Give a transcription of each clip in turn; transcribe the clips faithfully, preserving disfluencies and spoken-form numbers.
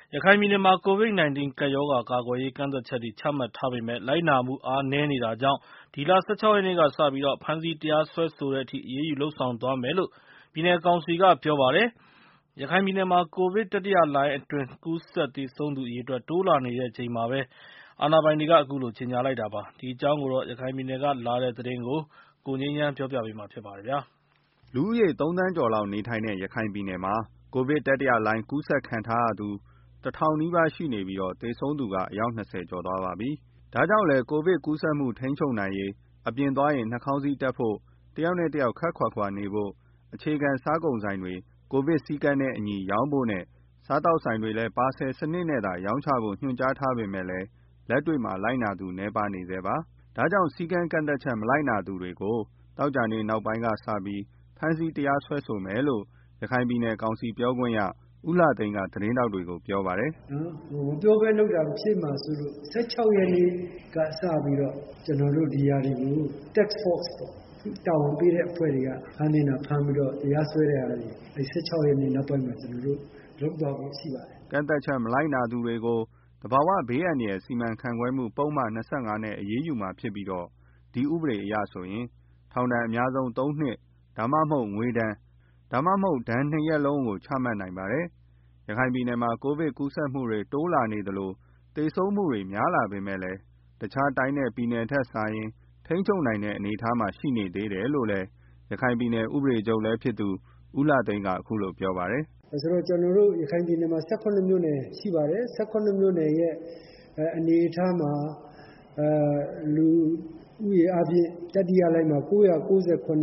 ရခိုင်ပြည်နယ်မှာ ကိုဗစ် ၁၉ ကပ်ရောဂါကာကွယ်ရေး ကန့်သတ်ချက်တွေ ချမှတ်ထားပေမယ့် လိုက်နာမှု အားနည်းနေတာကြောင့် ဒီလ ၁၆ ရက်နေ့ကစပြီး ဖမ်းဆီးတရားစွဲဆိုတဲ့အထိ အရေးယူလုပ်ဆောင်သွားမယ်လို့ ပြည်နယ်ကောင်စီက ပြောပါတယ်။ ရခိုင်ပြည်နယ်မှာ ကိုဗစ်တတိယလှိုင်းအတွင်း ကူးစက်သေဆုံးသူ အရေအတွက် တိုးလာနေချိန်မှာပဲ အာဏာပိုင်တွေက အခုလို ကြေညာလိုက်တာပါ။ ဒီအကြောင်း ရခိုင်ပြည်နယ်ကလာတဲ့သတင်းကို ကိုငြိမ်းချမ်းက ပြောပြပါမယ်။ လူဦးရေ သုံးသန်းကျော်လောက်နေထိုင်တဲ့ ရခိုင်ပြည်နယ်မှာ ကိုဗစ်တတိယလှိုင်းကူးစက်ခံထားရသူ တထောင်နီးပါးရှိနေပြီး သေဆုံးသူက အယောက် ၂၀ ကျော်သွားပါပြီ။ ဒါကြောင့်လည်း ကိုဗစ်ကူးစက်မှု ထိန်းချုပ်နိုင်ရေး အပြင်သွားရင် နှာခေါင်းစည်းတပ်ဖို့၊ တယောက်နဲ့တယောက် ခပ်ခွာခွာနေဖို့၊ အခြေခံစားကုန်ဆိုင်တွေ ကိုဗစ်စည်းကမ်းနဲ့အညီ ရောင်းဖို့နဲ့ စားသောက်ဆိုင်တွေလည်း ပါဆယ်စနစ်နဲ့သာ ရောင်းချဖို့ ညွှန်ကြားထားပေမယ့် လက်တွေ့မှာ လိုက်နာသူ နည်းပါးနေဆဲပါ။ ဒါကြောင့် စည်းကမ်းကန့်သတ်ချက် မလိုက်နာသူတွေကို သောကြာနေ့နောက်ပိုင်းကစပြီး ဖမ်းဆီးတရားစွဲဆိုမယ်လို့ ရခိုင်ပြည်နယ်ကောင်စီပြောခွင့်ရ ဦးလှသိန်းက သတင်းထောက်တွေကို ပြောပါတယ်။ “မပြောဘဲလုပ်တာဖြစ်မှာစိုးလို့ ၁၆ ရက်နေ့ကစပြီးတော့ ကျနော်တို့ ဒီဟာတွေကို Task Force ပေါ့ တာဝန်ပေးတဲ့အဖွဲ့တွေက ဖမ်းသင့်တာဖမ်းပြီးတော့ တရားစွဲတဲ့ဟာတွေ ၁၆ ရက်နေ့နောက်ပိုင်းမှာ ကျနော်တို့ လုပ်သွားဖို့ရှိပါတယ်။ ” ကန့်သတ်ချက်မလိုက်နာသူတွေကို သဘာဝဘေးအန္တရာယ်စီမံခန့်ခွဲမှု ပုဒ်မ ၂၅ နဲ့ အရေးယူမှာဖြစ်ပြီး ဒီဥပဒေအရဆိုရင် ထောင်ဒဏ်အများဆုံး သုံးနှစ် ဒါမှမဟုတ် ငွေဒဏ် ဒါမှမဟုတ် ဒဏ်နှစ်ရပ်လုံးကို ချမှတ်နိုင်ပါတယ်။ ရခိုင်ပြည်နယ်မှာ ကိုဗစ်ကူးစက်မှုတွေ တိုးလာနေသလို သေဆုံးမှုတွေများလာပေမယ့် တခြားတိုင်းနဲ့ ပြည်နယ်တွေထက်စာရင် ထိန်းချုပ်နိုင်တဲ့ အနေအထားမှာ ရှိနေသေးတယ်လို့လည်း ရခိုင်ပြည်နယ် ဥပဒေချုပ်လည်းဖြစ်သူ ဦးလှသိန်းက အခုလိုပြောပါတယ်။ “ဆိုတော့ ကျနော်တို့ ရခိုင်ပြည်နယ်မှာ ၁၇ မြို့နယ်ရှိပါတယ်။ ၁၇ မြို့နယ်ရဲ့အနေအထားမှာ လူဦးရေအားဖြင့် တတိယလှိုင်းမှာ ၉၉၇ ယောက်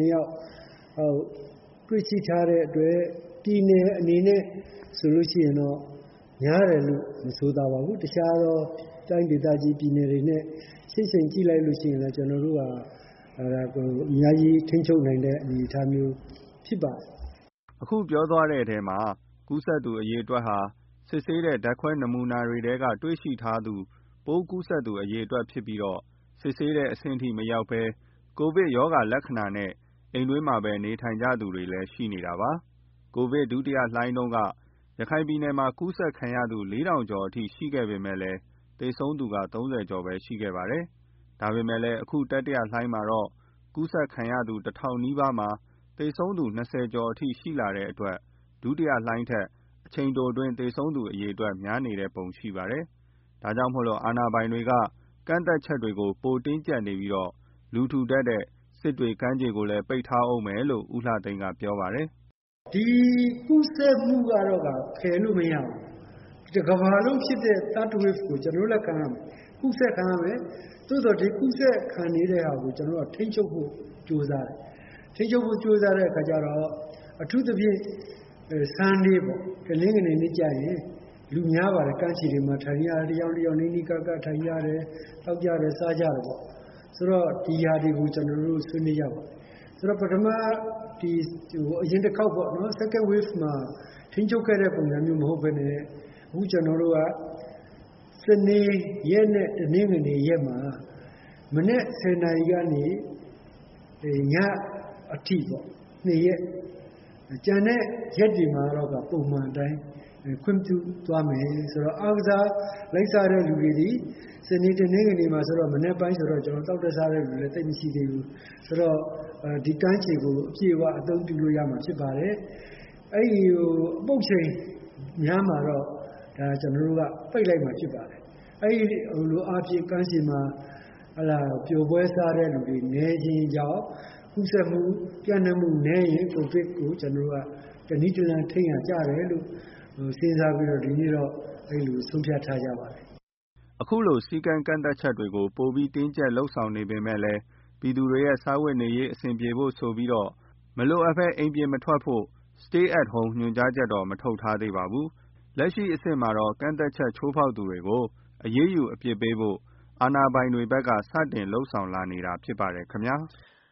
တွေ့ရှိထားတဲ့အတွက် ပြည်နယ်အနေနဲ့ဆိုလို့ရှိရင်တော့ များတယ်လို့ မဆိုသာပါဘူး။ တခြားသောတိုင်းဒေသကြီးပြည်နယ်တွေနဲ့ ယှဉ်ကြည့်လိုက်လို့ရှိရင်လည်း ကျနော်တို့ဟာ အများကြီးထိန်းချုပ်နိုင်တဲ့ အနေအထားမျိုးဖြစ်ပါတယ်။ ” အခုပြောသွားတဲ့အထဲမှာ ကူးစက်သူအရေအတွက်ဟာ စစ်ဆေးတဲ့ ဓာတ်ခွဲနမူနာတွေထဲက တွေ့ရှိထားသူ ပိုးကူးစက်သူအရေအတွက်ဖြစ်ပြီး စစ်ဆေးတဲ့အဆင့်အထိ မရောက်ဘဲ ကိုဗစ်ရောဂါလက္ခဏာနဲ့ အိမ်တွင်းမှာပဲ နေထိုင်ကြသူတွေလည်း ရှိနေတာပါ။ ကိုဗစ်ဒုတိယလှိုင်းတုန်းက ရခိုင်ပြည်နယ်မှာ ကူးစက်ခံရသူ လေးထောင်ကျော်အထိ ရှိခဲ့ပေမယ့် သေဆုံးသူက သုံးဆယ်ကျော်ပဲရှိခဲ့ပါတယ်။ ဒါပေမယ့်လည်း အခုတတိယလှိုင်းမှာတော့ ကူးစက်ခံရသူ တထောင်နီးပါးမှာ သေဆုံးသူ ၂၀ ကျော်အထိ ရှိလာတဲ့အတွက် ဒုတိယလှိုင်းထက် အချိန်တိုအတွင်း သေဆုံးသူအရေအတွက် များနေတဲ့ပုံရှိပါတယ်။ ဒါကြောင့် အာဏာပိုင်တွေက ကန့်သတ်ချက်တွေကို ပိုတင်းကျပ်နေပြီး လူထူထပ်တဲ့ စစ်တွေကမ်းခြေကိုလည်း ပိတ်ထားဦးမယ်လို့ ဦးလှသိန်းက ပြောပါတယ်။ “ဒီကူးစက်မှုကတော့ ဖယ်လို့မရဘူး။ တကမ္ဘာလုံးဖြစ်တဲ့ Third Wave ကို ကျနော်တို့လည်းခံရမယ်။ ကူးစက်ခံရမယ်။ သို့သော် ဒီကူးစက်ခံနေတဲ့ဟာကို ကျနော်တို့က ထိန်းချုပ်ဖို့ကြိုးစားတယ်။ ထိန်းချုပ်ဖို့ကြိုးစားတဲ့အခါကျတော့ အထူးသဖြင့် Sunday ပေါ့ တနင်္ဂနွေနေ့ကျရင် လူများပါတယ်။ ကမ်းခြေတွေမှာ ထိုင်ကြတယ်။ တယောက်နဲ့တယောက် နီးနီးကပ်ကပ်ထိုင်ကြတယ်။ သောက်ကြတယ် စားကြတယ်ပေါ့။ ဆိုတော့ ဒီဟာတွေကို ကျနော်တို့ ဆွေးနွေးကြပါတယ်။ ဆိုတော့ ပထမ အရင်တခေါက်ပေါ့နော် Second Wave မှာ ထိန်းချုပ်ခဲ့တဲ့ပုံစံမျိုးမဟုတ်ဘဲနဲ့ အခုကျနော်တို့က စနေရက်နဲ့ တနင်္ဂနွေရက်မှာ မနက် ၁၀ နာရီကနေ ညအထိပေါ့ နှစ်ရက် ကျန်တဲ့ရက်တွေမှာတော့ ပုံမှန်အတိုင်း ခွင့်ပြုသွားမယ်ဆိုတော့ အားကစားလိုက်စားတဲ့လူတွေသည် စနေ တနင်္ဂနွေမှာဆိုတော့ မနက်ပိုင်းဆိုတော့ သောက်တဲ့စားတဲ့လူလည်း သိပ်မရှိသေးဘူး။ ဆိုတော့ ဒီကမ်းခြေကို အပြည့်အဝအသုံးပြုလို့ရမှာဖြစ်ပါတယ်။ အဲဒီ အပုပ်ချိန်များမှာတော့ ဒါကျနော်တို့က ပိတ်လိုက်မှာဖြစ်ပါတယ်။ အဲဒီလိုအားဖြင့် ကမ်းခြေမှာ ပျော်ပွဲစားတဲ့လူတွေနည်းခြင်းကြောင့် ကူးစက်မှုပျံ့နှံ့မှုနည်းရင် ကိုဗစ်ကို ကျနော်တို့က တနည်းတလမ်းထိန်းရာကျတယ်လို့ စဉ်းစားပြီးတော့ ဒီနေ့တော့ အဲဒီလိုဆုံးဖြတ်ထားကြပါတယ်။ ” အခုလို စည်းကမ်းကန့်သတ်ချက်တွေကို ပိုပြီးတင်းကျပ်လုပ်ဆောင်နေပေမယ့် ပြည်သူတွေရဲ့ စားဝတ်နေရေးအဆင်ပြေဖို့ဆိုပြီး မလိုအပ်ဘဲ အိမ်ပြင်မထွက်ဖို့ Stay at Home ညွှန်ကြားချက်တော့ မထုတ်ထားသေးပါဘူး။ လက်ရှိအဆင့်မှာတော့ ကန့်သတ်ချက်ချိုးဖောက်သူတွေကို အရေးယူအပြစ်ပေးဖို့ အာဏာပိုင်တွေဘက်က စတင်လုပ်ဆောင်လာနေတာဖြစ်ပါတယ်ခင်ဗျာ။